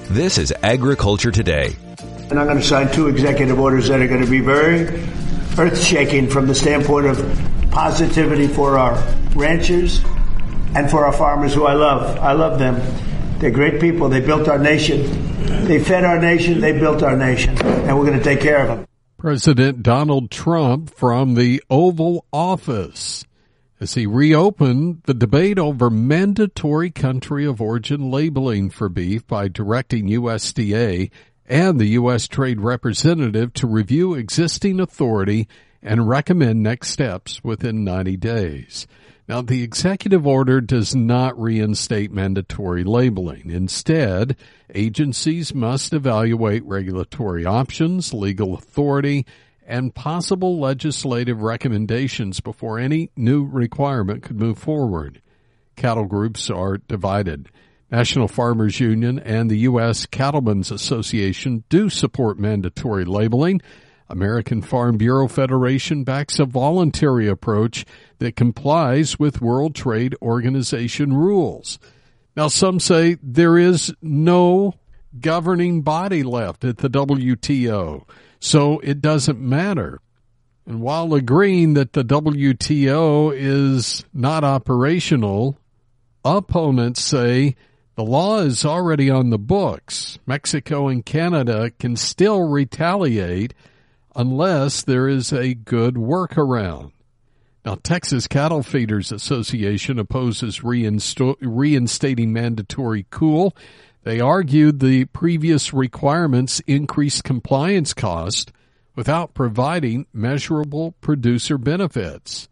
This is Agriculture Today. And I'm going to sign 2 executive orders that are going to be very earth-shaking from the standpoint of positivity for our ranchers and for our farmers who I love. I love them. They're great people. They built our nation. They fed our nation. They built our nation. And we're going to take care of them. President Donald Trump from the Oval Office as he reopened the debate over mandatory country of origin labeling for beef by directing USDA and the U.S. Trade Representative to review existing authority and recommend next steps within 90 days. Now, the executive order does not reinstate mandatory labeling. Instead, agencies must evaluate regulatory options, legal authority, and possible legislative recommendations before any new requirement could move forward. Cattle groups are divided. National Farmers Union and the U.S. Cattlemen's Association do support mandatory labeling. American Farm Bureau Federation backs a voluntary approach that complies with World Trade Organization rules. Now, some say there is no governing body left at the WTO, so it doesn't matter. And while agreeing that the WTO is not operational, opponents say the law is already on the books. Mexico and Canada can still retaliate unless there is a good workaround. Now, Texas Cattle Feeders Association opposes reinstating mandatory COOL. They argued the previous requirements increased compliance cost without providing measurable producer benefits.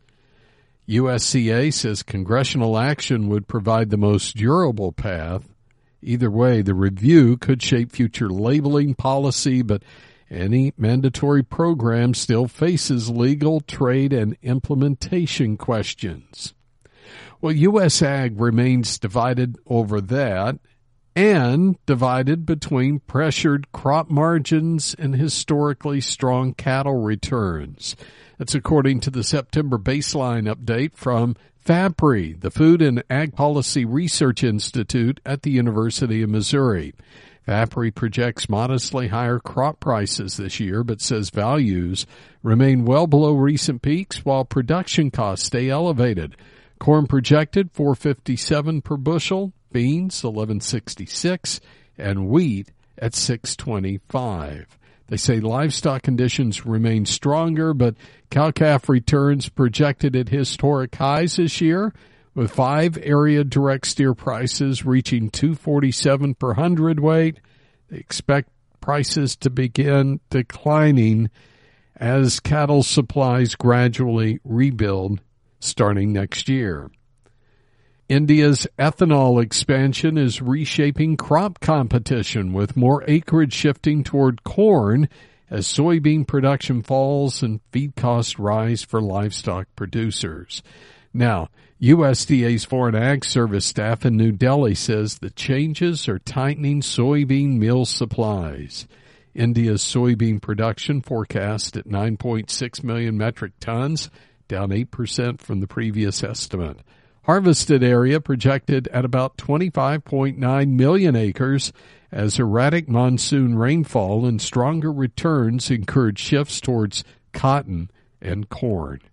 USCA says congressional action would provide the most durable path. Either way, the review could shape future labeling policy, but any mandatory program still faces legal, trade, and implementation questions. Well, U.S. Ag remains divided over that and divided between pressured crop margins and historically strong cattle returns. That's according to the September baseline update from FAPRI, the Food and Ag Policy Research Institute at the University of Missouri. FAPRI projects modestly higher crop prices this year, but says values remain well below recent peaks while production costs stay elevated. Corn projected $4.57 per bushel, beans $11.66, and wheat at $6.25. They say livestock conditions remain stronger, but cow-calf returns projected at historic highs this year, with 5 area direct steer prices reaching $247 per hundredweight. They expect prices to begin declining as cattle supplies gradually rebuild starting next year. India's ethanol expansion is reshaping crop competition, with more acreage shifting toward corn as soybean production falls and feed costs rise for livestock producers. Now, USDA's Foreign Ag Service staff in New Delhi says the changes are tightening soybean meal supplies. India's soybean production forecast at 9.6 million metric tons, down 8% from the previous estimate. Harvested area projected at about 25.9 million acres as erratic monsoon rainfall and stronger returns encourage shifts towards cotton and corn.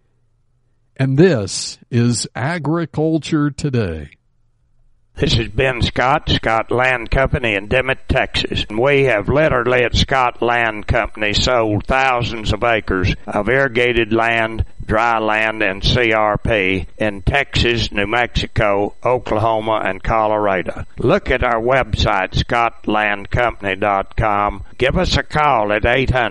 And this is Agriculture Today. This is Ben Scott, Scott Land Company in Dimmitt, Texas. We have literally at Scott Land Company sold thousands of acres of irrigated land, dry land, and CRP in Texas, New Mexico, Oklahoma, and Colorado. Look at our website, scottlandcompany.com. Give us a call at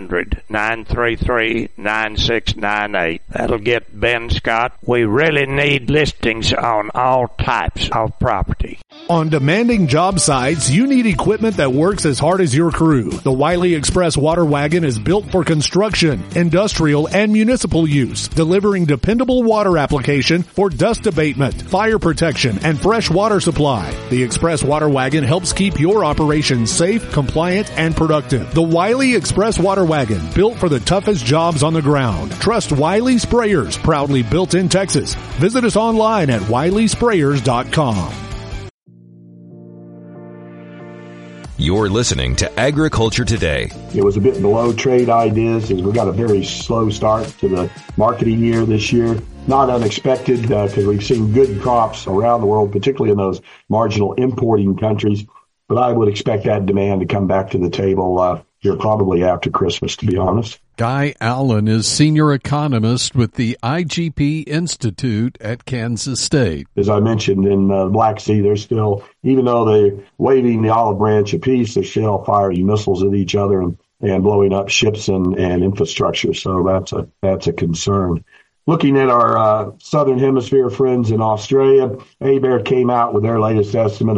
800-933-9698. That'll get Ben Scott. We really need listings on all types of property. On demanding job sites, you need equipment that works as hard as your crew. The Wiley Express Water Wagon is built for construction, industrial, and municipal use, delivering dependable water application for dust abatement, fire protection, and fresh water supply. The Express Water Wagon helps keep your operation safe, compliant, and productive. The Wiley Express Water Wagon, built for the toughest jobs on the ground. Trust Wiley Sprayers, proudly built in Texas. Visit us online at wileysprayers.com. You're listening to Agriculture Today. It was a bit below trade ideas as we got a very slow start to the marketing year this year. Not unexpected because we've seen good crops around the world, particularly in those marginal importing countries. But I would expect that demand to come back to the table here probably after Christmas, to be honest. Guy Allen is senior economist with the IGP Institute at Kansas State. As I mentioned, in the Black Sea, they're still, even though they're waving the olive branch apiece, they're still firing missiles at each other and blowing up ships and infrastructure. So that's a concern. Looking at our Southern Hemisphere friends in Australia, ABARE came out with their latest estimate of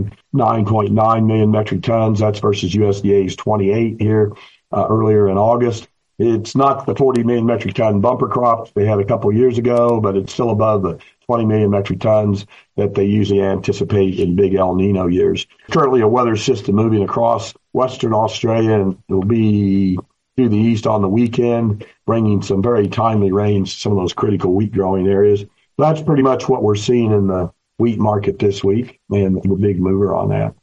29.9 million metric tons. That's versus USDA's 28 here earlier in August. It's not the 40 million metric ton bumper crop they had a couple of years ago, but it's still above the 20 million metric tons that they usually anticipate in big El Nino years. Currently a weather system moving across Western Australia, and it will be to the east on the weekend, bringing some very timely rains to some of those critical wheat growing areas. That's pretty much what we're seeing in the wheat market this week, and the big mover on that.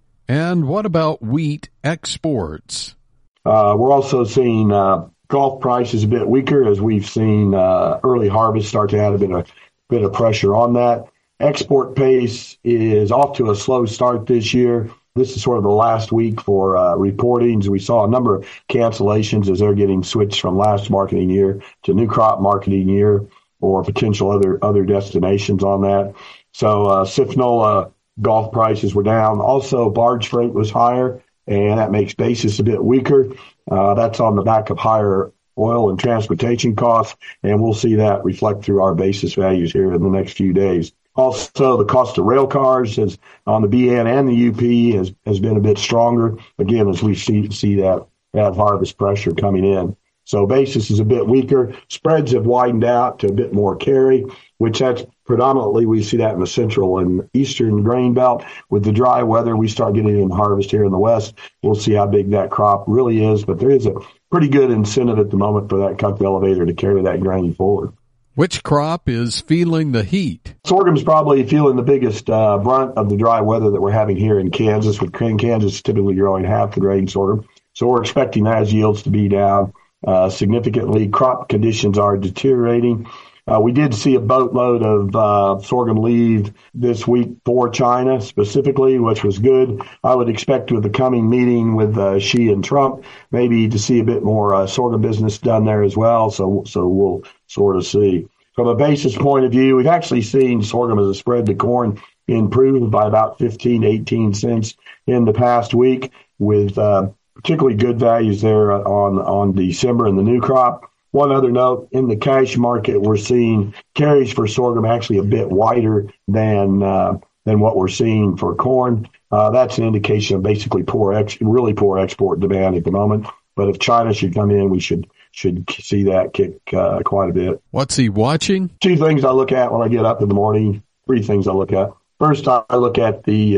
And what about wheat exports? We're also seeing Gulf prices a bit weaker as we've seen early harvest start to add a bit of pressure on that. Export pace is off to a slow start this year. This is sort of the last week for reportings. We saw a number of cancellations as they're getting switched from last marketing year to new crop marketing year or potential other destinations on that. So CIF-NOLA Gulf prices were down. Also, barge freight was higher, and that makes basis a bit weaker. That's on the back of higher oil and transportation costs, and we'll see that reflect through our basis values here in the next few days. Also, the cost of rail cars on the BN and the UP has been a bit stronger, again, as we see that harvest pressure coming in. So basis is a bit weaker. Spreads have widened out to a bit more carry, which that's predominantly we see that in the central and eastern grain belt. With the dry weather, we start getting in harvest here in the west. We'll see how big that crop really is, but there is a pretty good incentive at the moment for that cup elevator to carry that grain forward. Which crop is feeling the heat? Sorghum's probably feeling the biggest brunt of the dry weather that we're having here in Kansas, with Kansas typically growing half the grain sorghum. So we're expecting those yields to be down significantly. Crop conditions are deteriorating. We did see a boatload of sorghum leave this week for China specifically, which was good. I would expect with the coming meeting with Xi and Trump, maybe to see a bit more sorghum business done there as well. So we'll sort of see. From a basis point of view, we've actually seen sorghum as a spread to corn improve by about 15 to 18 cents in the past week, with particularly good values there on December in the new crop. One other note, in the cash market, we're seeing carries for sorghum actually a bit wider than what we're seeing for corn. That's an indication of basically really poor export demand at the moment. But if China should come in, we should see that kick quite a bit. What's he watching? Two things I look at when I get up in the morning. Three things I look at. First, I look at the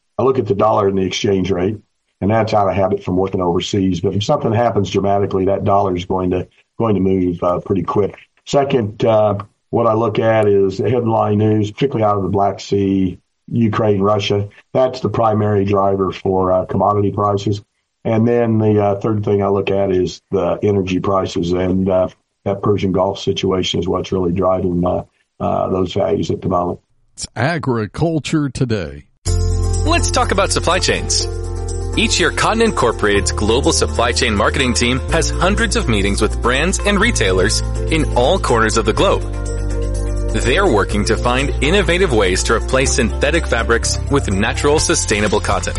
dollar and the exchange rate, and that's out of habit from working overseas. But if something happens dramatically, that dollar is going to move pretty quick. Second, what I look at is the headline news, particularly out of the Black Sea, Ukraine, Russia. That's the primary driver for commodity prices. And then the third thing I look at is the energy prices, and that Persian Gulf situation is what's really driving those values at the moment. It's Agriculture Today. Let's talk about supply chains. Each year, Cotton Incorporated's global supply chain marketing team has hundreds of meetings with brands and retailers in all corners of the globe. They're working to find innovative ways to replace synthetic fabrics with natural, sustainable cotton,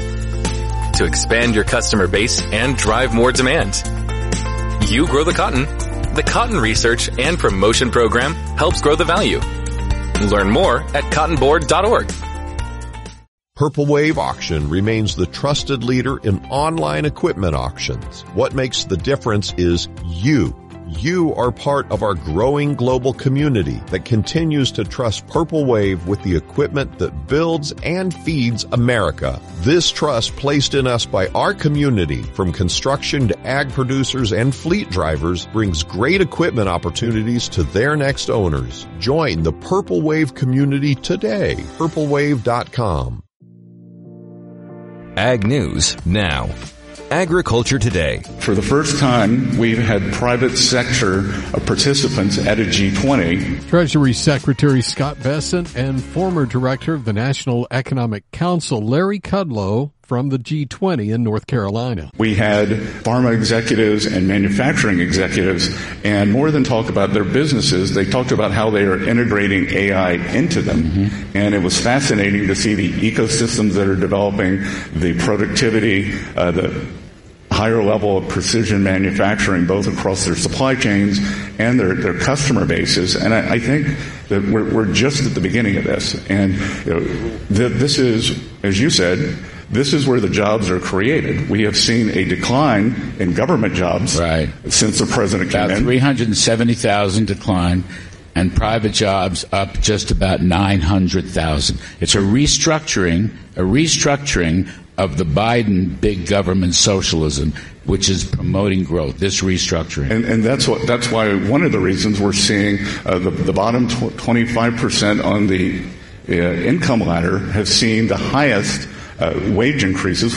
to expand your customer base and drive more demand. You grow the cotton. The Cotton Research and Promotion Program helps grow the value. Learn more at cottonboard.org. Purple Wave Auction remains the trusted leader in online equipment auctions. What makes the difference is you. You are part of our growing global community that continues to trust Purple Wave with the equipment that builds and feeds America. This trust placed in us by our community, from construction to ag producers and fleet drivers, brings great equipment opportunities to their next owners. Join the Purple Wave community today. PurpleWave.com. Ag News now. Agriculture Today. For the first time, we've had private sector participants at a G20. Treasury Secretary Scott Bessent and former director of the National Economic Council, Larry Kudlow, from the G20 in North Carolina. We had pharma executives and manufacturing executives, and more than talk about their businesses, they talked about how they are integrating AI into them. Mm-hmm. And it was fascinating to see the ecosystems that are developing, the productivity, the higher level of precision manufacturing, both across their supply chains and their customer bases. And I think that we're just at the beginning of this. And this is, as you said, this is where the jobs are created. We have seen a decline in government jobs since the president came in. About 370,000 decline, and private jobs up just about 900,000. It's a restructuring of the Biden big government socialism, which is promoting growth, this restructuring. And that's why one of the reasons we're seeing the bottom 25% on the income ladder have seen the highest wage increases,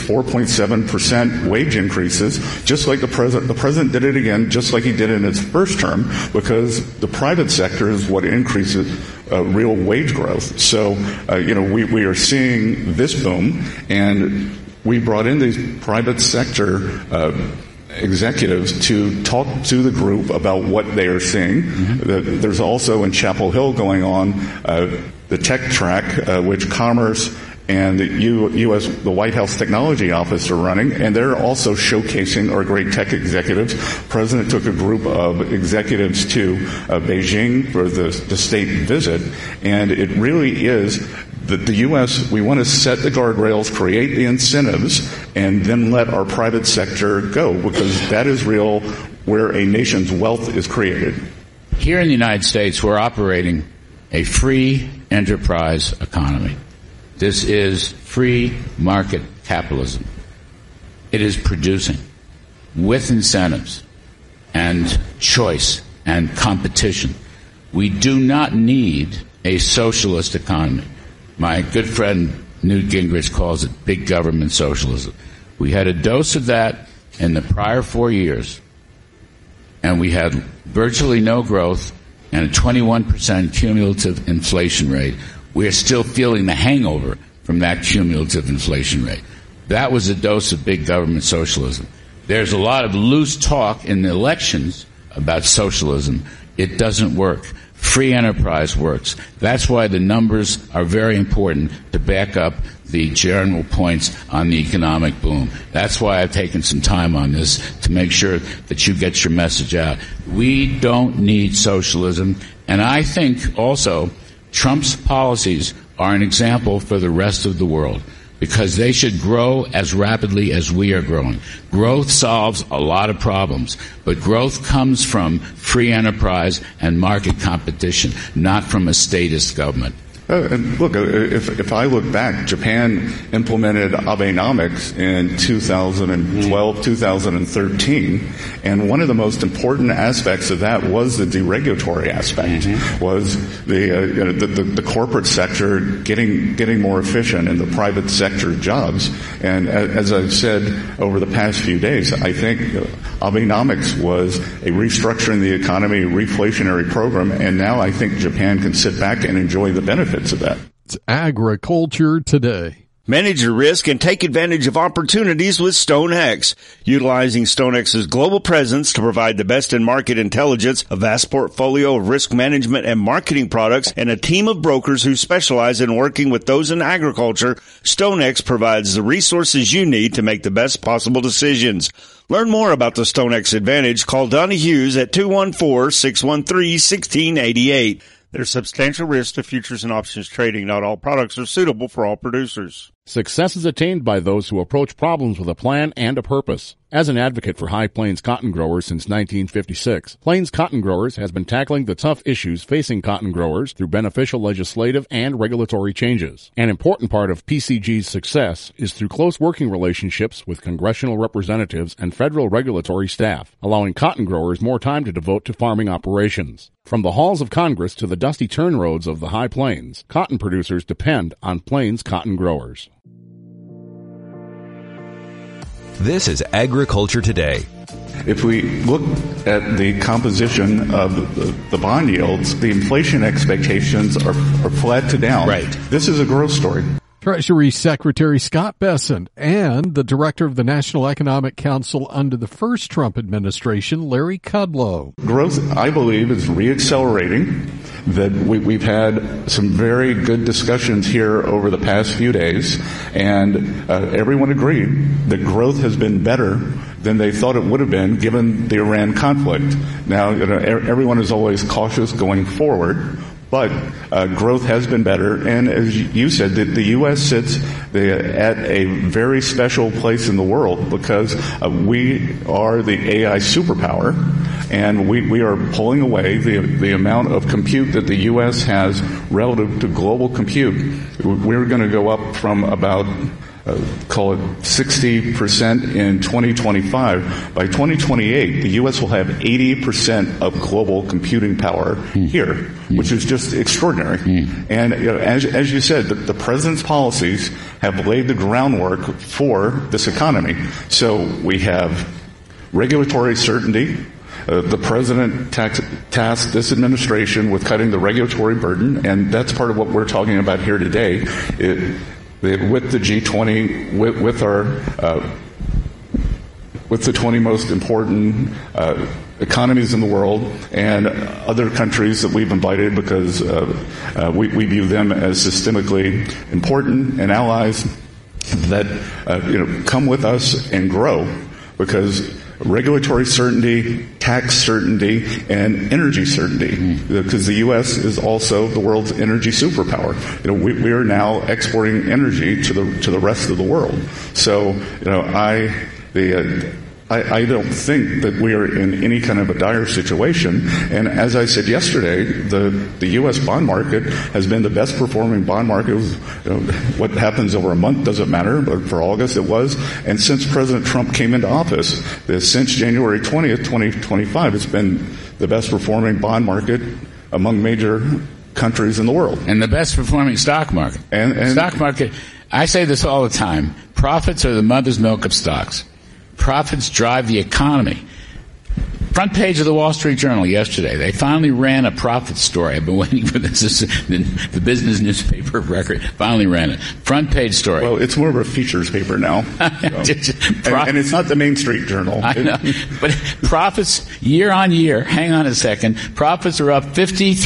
4.7% wage increases, just like the president did it again, just like he did in his first term, because the private sector is what increases real wage growth. So, we are seeing this boom, and we brought in these private sector executives to talk to the group about what they are seeing. Mm-hmm. There's also in Chapel Hill going on the tech track, which Commerce and the White House Technology Office are running, and they're also showcasing our great tech executives. The President took a group of executives to Beijing for the state visit, and it really is that the U.S., we want to set the guardrails, create the incentives, and then let our private sector go, because that is real where a nation's wealth is created. Here in the United States, we're operating a free enterprise economy. This is free market capitalism. It is producing with incentives and choice and competition. We do not need a socialist economy. My good friend Newt Gingrich calls it big government socialism. We had a dose of that in the prior 4 years, and we had virtually no growth and a 21% cumulative inflation rate. We are still feeling the hangover from that cumulative inflation rate. That was a dose of big government socialism. There's a lot of loose talk in the elections about socialism. It doesn't work. Free enterprise works. That's why the numbers are very important to back up the general points on the economic boom. That's why I've taken some time on this, to make sure that you get your message out. We don't need socialism. And I think also Trump's policies are an example for the rest of the world, because they should grow as rapidly as we are growing. Growth solves a lot of problems, but growth comes from free enterprise and market competition, not from a statist government. And look, if I look back, Japan implemented Abenomics in 2012, 2013, and one of the most important aspects of that was the deregulatory aspect, was the corporate sector getting more efficient and the private sector jobs. And as I've said over the past few days, I think Abenomics was a restructuring the economy, reflationary program, and now I think Japan can sit back and enjoy the benefits of that. It's Agriculture Today. Manage your risk and take advantage of opportunities with StoneX. Utilizing StoneX's global presence to provide the best in market intelligence, a vast portfolio of risk management and marketing products, and a team of brokers who specialize in working with those in agriculture, StoneX provides the resources you need to make the best possible decisions. Learn more about the StoneX Advantage. Call Donnie Hughes at 214-613-1688. There's substantial risk to futures and options trading. Not all products are suitable for all producers. Success is attained by those who approach problems with a plan and a purpose. As an advocate for High Plains cotton growers since 1956, Plains Cotton Growers has been tackling the tough issues facing cotton growers through beneficial legislative and regulatory changes. An important part of PCG's success is through close working relationships with congressional representatives and federal regulatory staff, allowing cotton growers more time to devote to farming operations. From the halls of Congress to the dusty turn roads of the High Plains, cotton producers depend on Plains Cotton Growers. This is Agriculture Today. If we look at the composition of the bond yields, the inflation expectations are flat to down. Right. This is a growth story. Treasury Secretary Scott Bessent and the director of the National Economic Council under the first Trump administration, Larry Kudlow. Growth, I believe, is reaccelerating. That we've had some very good discussions here over the past few days, and everyone agreed that growth has been better than they thought it would have been given the Iran conflict. Now, everyone is always cautious going forward, but growth has been better, and as you said, the U.S. sits at a very special place in the world because we are the AI superpower, and we are pulling away the amount of compute that the U.S. has relative to global compute. We're going to go up from about call it 60% in 2025. By 2028, the U.S. will have 80% of global computing power here, which is just extraordinary. And as you said, the president's policies have laid the groundwork for this economy. So we have regulatory certainty. The president tasked this administration with cutting the regulatory burden, and that's part of what we're talking about here today. With the G20, with the 20 most important economies in the world and other countries that we've invited because we view them as systemically important and allies that come with us and grow, because regulatory certainty, tax certainty, and energy certainty, because the U.S. is also the world's energy superpower. We are now exporting energy to the rest of the world. So, I don't think that we are in any kind of a dire situation. And as I said yesterday, the U.S. bond market has been the best performing bond market. What happens over a month doesn't matter, but for August it was. And since President Trump came into office, since January 20th, 2025, it's been the best performing bond market among major countries in the world. And the best performing stock market. And stock market, I say this all the time, profits are the mother's milk of stocks. Profits drive the economy. Front page of the Wall Street Journal yesterday. They finally ran a profit story. I've been waiting for this. The business newspaper of record finally ran it. Front page story. Well, it's more of a features paper now. So. and it's not the Main Street Journal. I know. But profits year on year, hang on a second, profits are up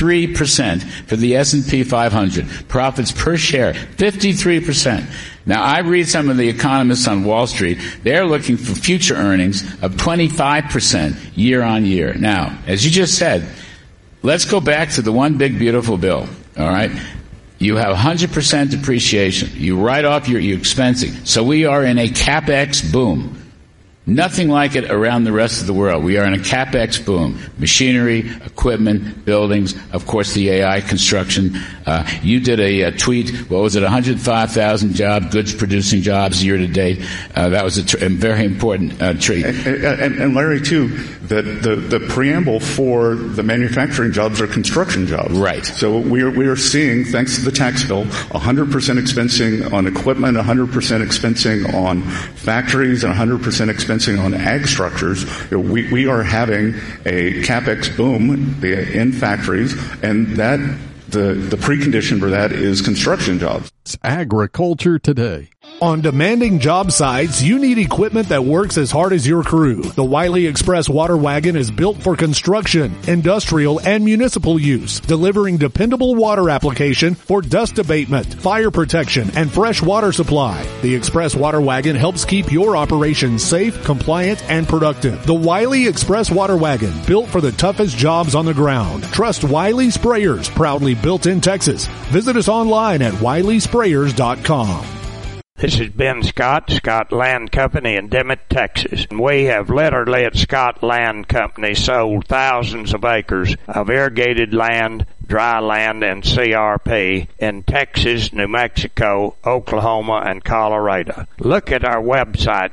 53% for the S&P 500. Profits per share, 53%. Now, I read some of the economists on Wall Street. They're looking for future earnings of 25% year on year. Now, as you just said, let's go back to the one big beautiful bill, all right? You have 100% depreciation. You write off your expensing. So we are in a CapEx boom. Nothing like it around the rest of the world. We are in a CapEx boom. Machinery, equipment, buildings, of course the AI construction. You did a tweet, what was it, 105,000 goods producing jobs year to date. That was a very important treat. And Larry, too, that the preamble for the manufacturing jobs are construction jobs. Right. So we are seeing, thanks to the tax bill, 100% expensing on equipment, 100% expensing on factories, and 100% expensing on ag structures. We are having a CapEx boom in factories, and that the precondition for that is construction jobs. It's Agriculture Today. On demanding job sites, you need equipment that works as hard as your crew. The Wiley Express water wagon is built for construction, industrial, and municipal use, delivering dependable water application for dust abatement, fire protection, and fresh water supply. The Express water wagon helps keep your operation safe, compliant, and productive. The Wiley Express water wagon, built for the toughest jobs on the ground. Trust Wiley Sprayers, proudly built in Texas. Visit us online at wileysprayers.com. This is Ben Scott, Scott Land Company in Dimmitt, Texas. We have literally at Scott Land Company sold thousands of acres of irrigated land, dry land, and CRP in Texas, New Mexico, Oklahoma, and Colorado. Look at our website,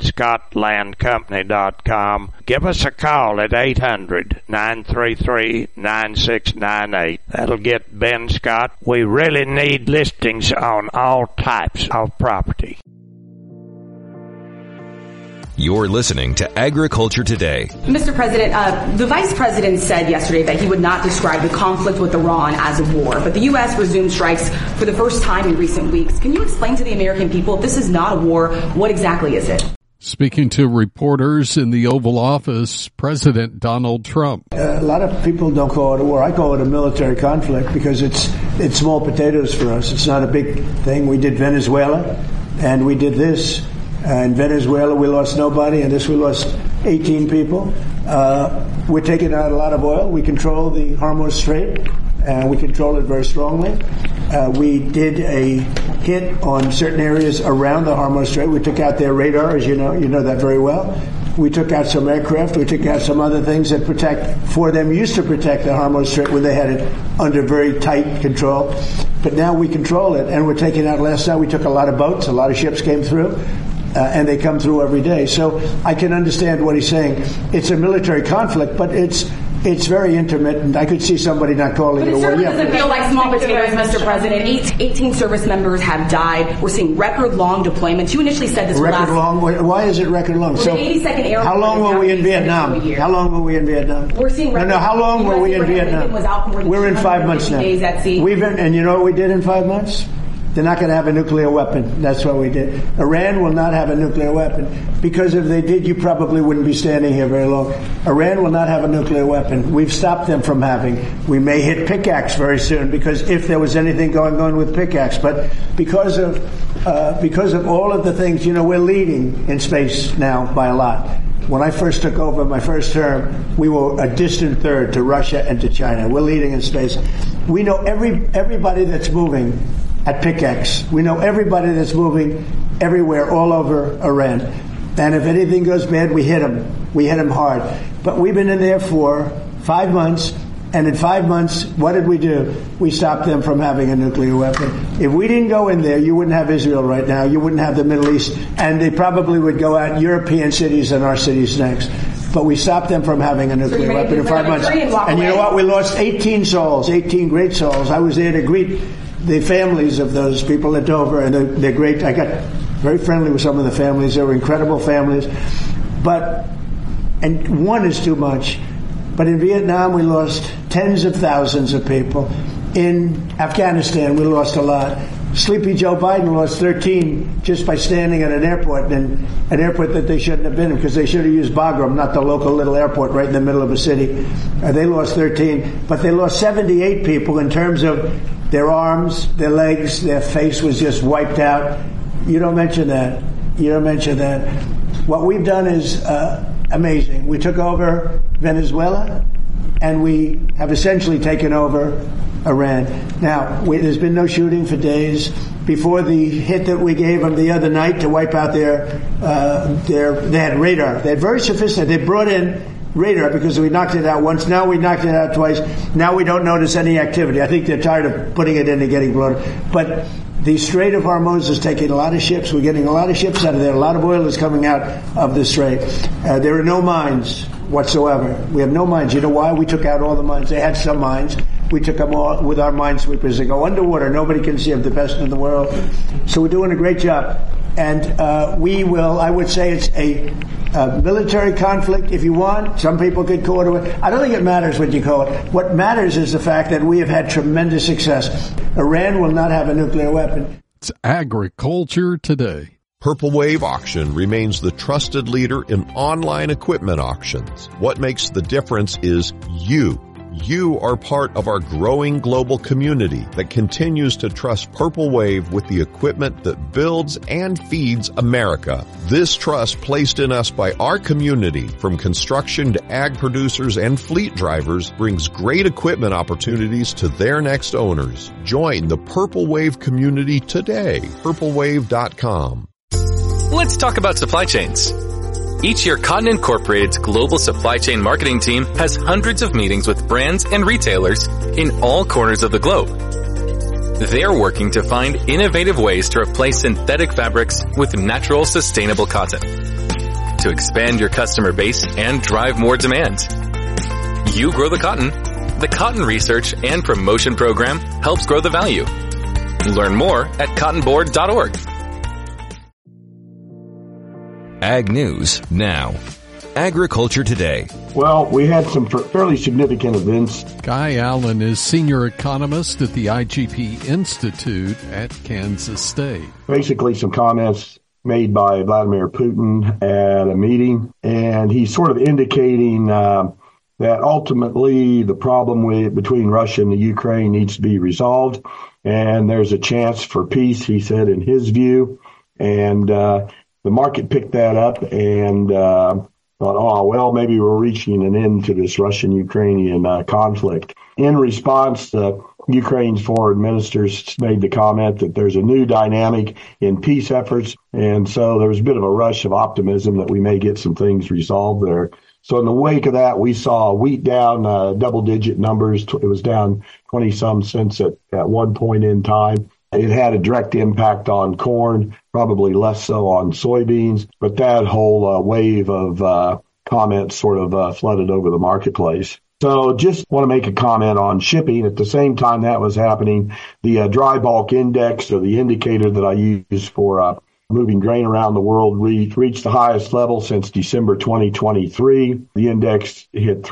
scottlandcompany.com. Give us a call at 800-933-9698. That'll get Ben Scott. We really need listings on all types of property. You're listening to Agriculture Today. Mr. President, the Vice President said yesterday that he would not describe the conflict with Iran as a war, but the U.S. resumed strikes for the first time in recent weeks. Can you explain to the American people, if this is not a war, what exactly is it? Speaking to reporters in the Oval Office, President Donald Trump. A lot of people don't call it a war. I call it a military conflict because it's small potatoes for us. It's not a big thing. We did Venezuela, and we did this. In Venezuela, we lost nobody, and this we lost 18 people. We're taking out a lot of oil. We control the Hormuz Strait, and we control it very strongly. We did a hit on certain areas around the Hormuz Strait. We took out their radar, as you know that very well. We took out some aircraft. We took out some other things that used to protect the Hormuz Strait when they had it under very tight control. But now we control it, and we're taking out. Last night we took a lot of boats. A lot of ships came through. And they come through every day. So I can understand what he's saying. It's a military conflict, but it's very intermittent. I could see somebody not calling it a war. But it certainly doesn't feel like small potatoes, Mr. President. 18 service members have died. We're seeing record-long deployments. You initially said this record-long? Why is it record-long? So the 82nd Air Force. How long were we in Vietnam? How long were we in Vietnam? We're seeing how long were we in Vietnam? We're in 5 months now. Days at sea. And you know what we did in 5 months? They're not going to have a nuclear weapon. That's what we did. Iran will not have a nuclear weapon because if they did, you probably wouldn't be standing here very long. Iran will not have a nuclear weapon. We've stopped them from having. We may hit pickaxe very soon because if there was anything going on with pickaxe, but because of all of the things, we're leading in space now by a lot. When I first took over my first term, we were a distant third to Russia and to China. We're leading in space. We know everybody that's moving at pickaxe. We know everybody that's moving everywhere, all over Iran. And if anything goes bad, we hit them. We hit them hard. But we've been in there for 5 months, and in 5 months, what did we do? We stopped them from having a nuclear weapon. If we didn't go in there, you wouldn't have Israel right now. You wouldn't have the Middle East. And they probably would go out European cities and our cities next. But we stopped them from having a nuclear weapon in 5 months. And you know what? We lost 18 souls, 18 great souls. I was there to greet the families of those people at Dover, and they're great. I got very friendly with some of the families. They were incredible families. And one is too much. But in Vietnam, we lost tens of thousands of people. In Afghanistan, we lost a lot. Sleepy Joe Biden lost 13 just by standing at an airport, and an airport that they shouldn't have been in because they should have used Bagram, not the local little airport right in the middle of a city. They lost 13, but they lost 78 people in terms of their arms, their legs, their face was just wiped out. You don't mention that. What we've done is amazing. We took over Venezuela, and we have essentially taken over Iran. Now, there's been no shooting for days. Before the hit that we gave them the other night to wipe out they had radar. They had very sophisticated. They brought in radar because we knocked it out once. Now we knocked it out twice. Now we don't notice any activity. I think they're tired of putting it in and getting blown. But the Strait of Hormuz is taking a lot of ships. We're getting a lot of ships out of there. A lot of oil is coming out of the Strait. There are no mines whatsoever. We have no mines. You know why? We took out all the mines. They had some mines. We took them all with our minesweepers. They go underwater. Nobody can see them. The best in the world. So we're doing a great job. And we will, I would say it's a military conflict if you want. Some people could call it. I don't think it matters what you call it. What matters is the fact that we have had tremendous success. Iran will not have a nuclear weapon. It's Agriculture Today. Purple Wave Auction remains the trusted leader in online equipment auctions. What makes the difference is you. You are part of our growing global community that continues to trust Purple Wave with the equipment that builds and feeds America. This trust placed in us by our community, from construction to ag producers and fleet drivers, brings great equipment opportunities to their next owners. Join the Purple Wave community today. PurpleWave.com. Let's talk about supply chains. Each year, Cotton Incorporated's global supply chain marketing team has hundreds of meetings with brands and retailers in all corners of the globe. They're working to find innovative ways to replace synthetic fabrics with natural, sustainable cotton, to expand your customer base and drive more demand. You grow the cotton. The Cotton Research and Promotion Program helps grow the value. Learn more at cottonboard.org. Ag News now. Agriculture Today. Well, we had some fairly significant events. Guy Allen is senior economist at the IGP Institute at Kansas State. Basically, some comments made by Vladimir Putin at a meeting, and he's sort of indicating that ultimately the problem between Russia and the Ukraine needs to be resolved, and there's a chance for peace, he said, in his view. And the market picked that up and thought, oh, well, maybe we're reaching an end to this Russian-Ukrainian conflict. In response, Ukraine's foreign ministers made the comment that there's a new dynamic in peace efforts, and so there was a bit of a rush of optimism that we may get some things resolved there. So in the wake of that, we saw wheat down double-digit numbers. It was down 20-some cents at one point in time. It had a direct impact on corn, probably less so on soybeans, but that whole wave of comments sort of flooded over the marketplace. So just want to make a comment on shipping. At the same time that was happening, the dry bulk index, or the indicator that I use for moving grain around the world, reached the highest level since December 2023. The index hit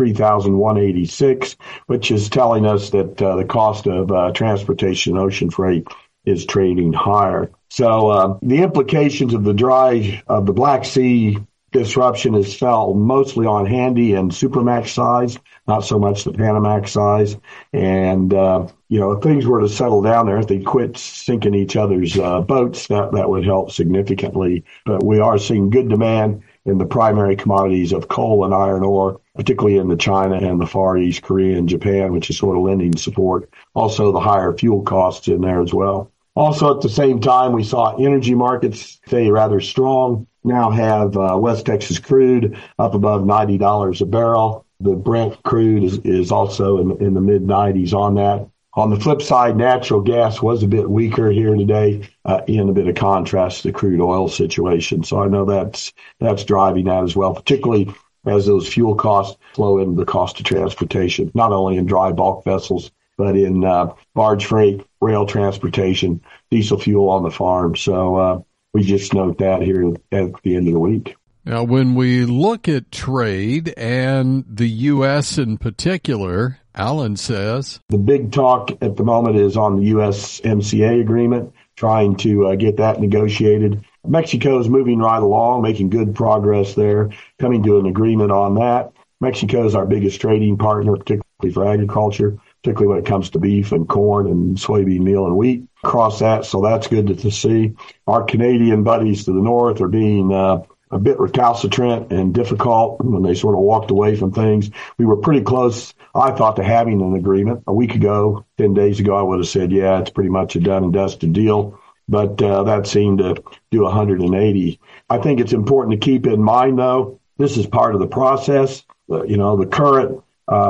3,186, which is telling us that the cost of transportation ocean freight is trading higher. So the implications of the Black Sea disruption is felt mostly on Handy and Supermax size, not so much the Panamax size. And, if things were to settle down there, if they quit sinking each other's boats, that would help significantly. But we are seeing good demand in the primary commodities of coal and iron ore, particularly in the China and the Far East, Korea and Japan, which is sort of lending support. Also, the higher fuel costs in there as well. Also, at the same time, we saw energy markets stay rather strong. Now have West Texas crude up above $90 a barrel. The Brent crude is also in the mid-90s on that. On the flip side, natural gas was a bit weaker here today, in a bit of contrast to the crude oil situation. So I know that's driving that as well, particularly as those fuel costs flow into the cost of transportation, not only in dry bulk vessels, but in barge freight, rail transportation, diesel fuel on the farm. So we just note that here at the end of the week. Now, when we look at trade and the U.S. in particular, Allen says the big talk at the moment is on the USMCA agreement, trying to get that negotiated. Mexico is moving right along, making good progress there, coming to an agreement on that. Mexico is our biggest trading partner, particularly for agriculture, particularly when it comes to beef and corn and soybean meal and wheat across that. So that's good to see. Our Canadian buddies to the north are being a bit recalcitrant and difficult when they sort of walked away from things. We were pretty close, I thought, to having an agreement. A week ago, 10 days ago, I would have said, yeah, it's pretty much a done and dusted deal. But that seemed to do 180. I think it's important to keep in mind, though, this is part of the process. The current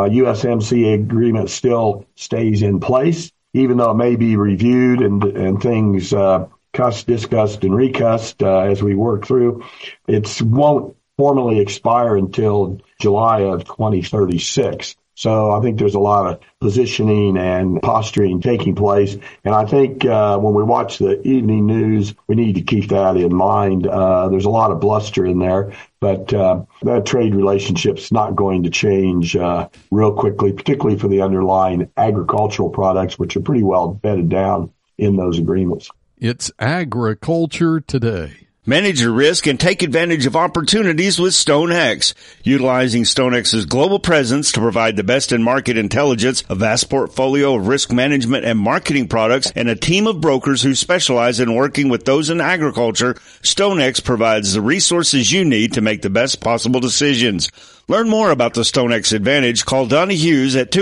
USMCA agreement still stays in place, even though it may be reviewed and things discussed and recussed as we work through. It won't formally expire until July of 2036. So I think there's a lot of positioning and posturing taking place. And I think when we watch the evening news, we need to keep that in mind. There's a lot of bluster in there, but that trade relationship's not going to change real quickly, particularly for the underlying agricultural products, which are pretty well bedded down in those agreements. It's Agriculture Today. Manage your risk and take advantage of opportunities with StoneX. Utilizing StoneX's global presence to provide the best in market intelligence, a vast portfolio of risk management and marketing products, and a team of brokers who specialize in working with those in agriculture, StoneX provides the resources you need to make the best possible decisions. Learn more about the StoneX Advantage. Call Donnie Hughes at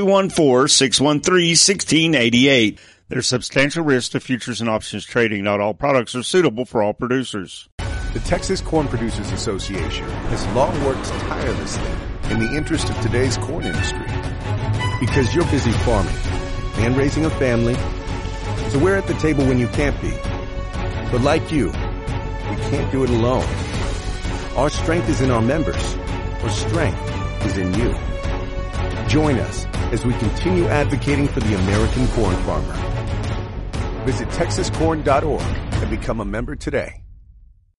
214-613-1688. There's substantial risk to futures and options trading. Not all products are suitable for all producers. The Texas Corn Producers Association has long worked tirelessly in the interest of today's corn industry. Because you're busy farming and raising a family, so we're at the table when you can't be. But like you, we can't do it alone. Our strength is in our members. Our strength is in you. Join us as we continue advocating for the American corn farmer. Visit TexasCorn.org and become a member today.